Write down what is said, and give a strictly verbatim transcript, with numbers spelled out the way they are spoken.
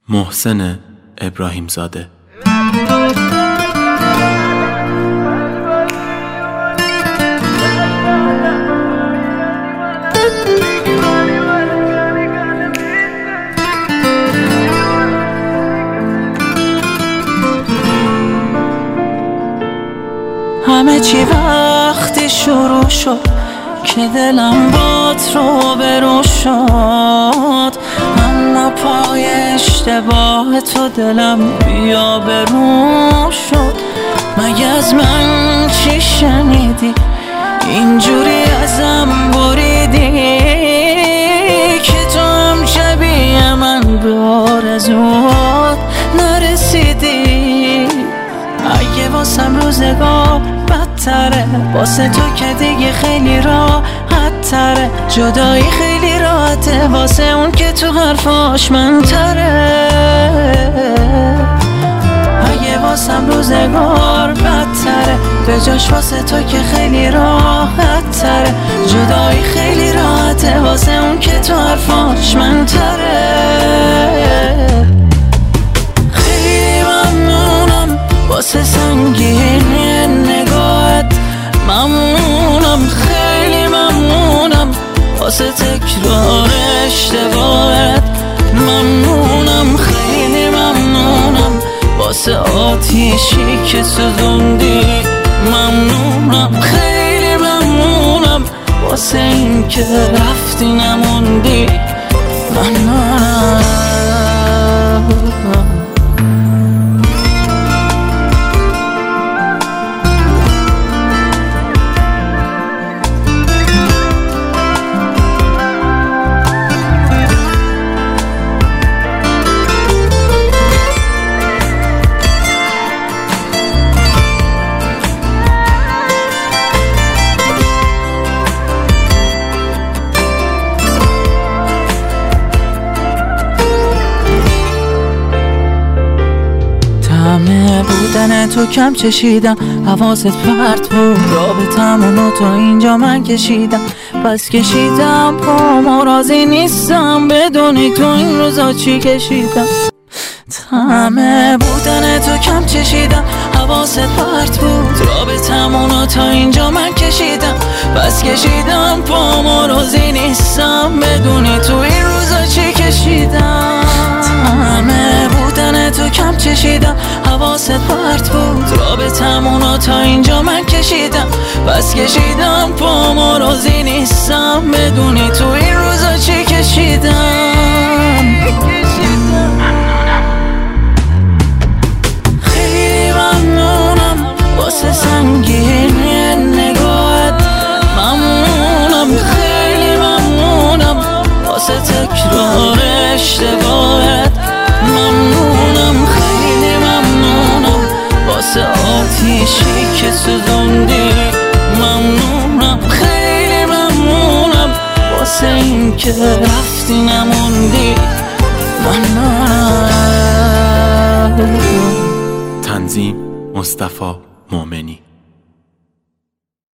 محسن ابراهیم زاده. همه چی وقتی شروع شد که دلم بات رو برو شد، اما پای اشتباه تو دلم بیا برو شد. مگه از من چی شنیدی اینجوری ازم بریدی که تو هم شبیه من به آرزوات نرسیدی؟ اگه واسم روزگار بدتره، واسه تو که دیگه خیلی راحت تره، جدایی خیلی راحته واسه اون که تو حرفاش من تره. اگه واسم روزگار بدتره، به جاش واسه تو که خیلی راحت تره، جدایی خیلی راحته واسه اون که تو حرفاش من تره. خیلی ممنونم واسه سنگینی نگاهت، ممنونم خیلی ممنونم واسه تکرار اشتباهت، ممنونم خیلی ممنونم واسه آتیشی که سوزوندی، ممنونم خیلی ممنونم واسه این که رفتی نموندی، ممنونم. همه بودن تو کم چشیدم، حواست پرت بود، رابطمونو تا اینجا من کشیدم، بس کشیدم پامو راضی نیستم بدونی تو این روزا چی کشیدم. همه بودن تو کم چشیدم، حواست پرت بود، رابطمونو تا اینجا من کشیدم، بس کشیدم پامو راضی نیستم بدونی تو این روزا چی کشیدم. همه بودن تو کم چشیدم، حواست پرت بود، رابطمونو تا اینجا من کشیدم، بس کشیدم پامو راضی نیستم بدونی تو این روزا چی کشیدم. خیلی ممنونم واسه سنگینی نگاهت، ممنونم خیلی ممنونم واسه تکرار اشتباهت، ممنونم خیلی ممنونم واسه آتیشی که سوزوندی، ممنونم خیلی ممنونم واسه این که رفتی نموندی، ممنونم. تنظیم مصطفی مومنی.